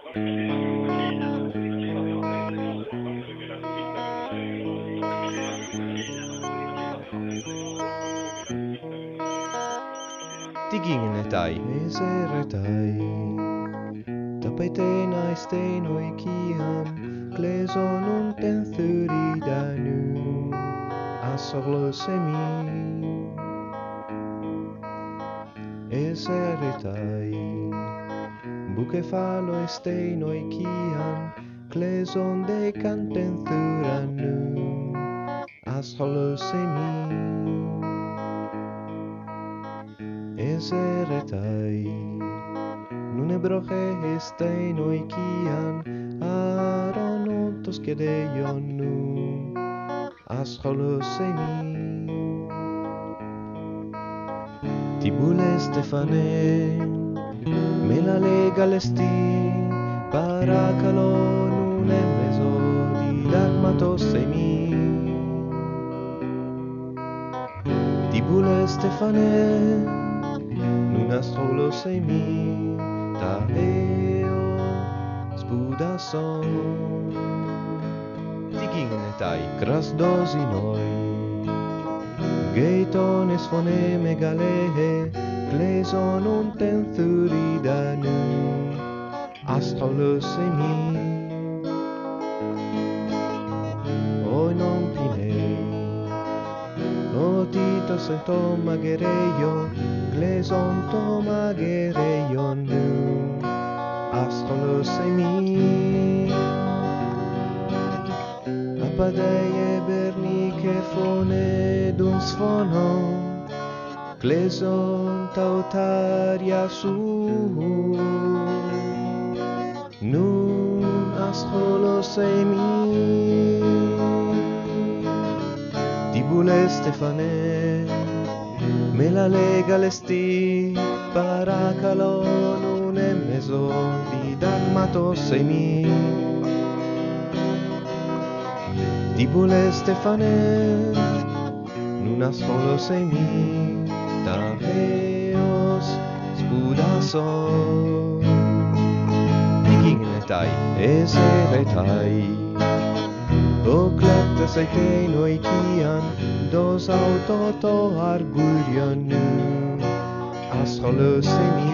Tiginnetai eseretai Tapaitena steinoi kiam Kleson unten thyridanu Asorlosemi Eseretai Bukefalo steinoi kiam Kleson de canten thyranu Asorlosemi Eseretai Nun ebroche esteinoi kian Aronotos kedeionu Ascholosemi Tibule Stefane Melale galesti Parakalon un emeso di dagmatosemi Tibule Stefane Nun astrolosemi ta eo spudason Tiginnetai krasdosinoi Geiton esfone megalehe Kleson unten thyridanu Astrolosemi Oi non pinei Otitos en tomagereio Kleson tomagereio nu Astrolosemi Apadei bernike fone dun sfono Kleson tautaria su Nun astrolosemi Tibule Stefane Melale galesti Parakalon un emeso di dagmatosemi Tibule Stefane Nun astrolosemi ta eos spudason Tiginnetai eseretai O kleptes aitenoi kian Dos autoto argurionu Astrolosemi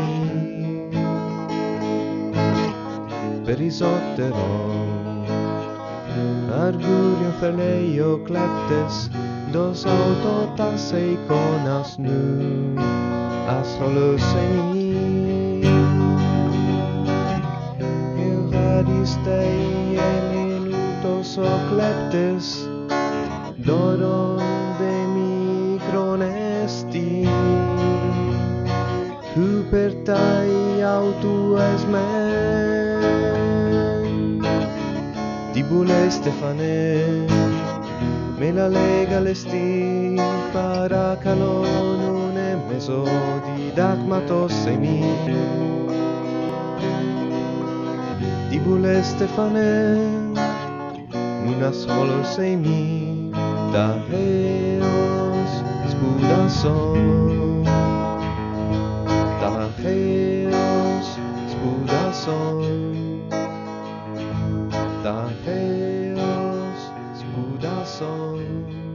Perisoteron Argurion ferleio kleptes Dos autotas eikonas nu Astrolosemi Euradistei minutos o kleptes Doron de micronesti Hupertai autu esmen Tibule Stefane Melale galesti Parakalon un emeso di dagmatosemi Tibule Stefane Nun astrolosemi ta eos spudason Ta eos spudason Ta eos spudason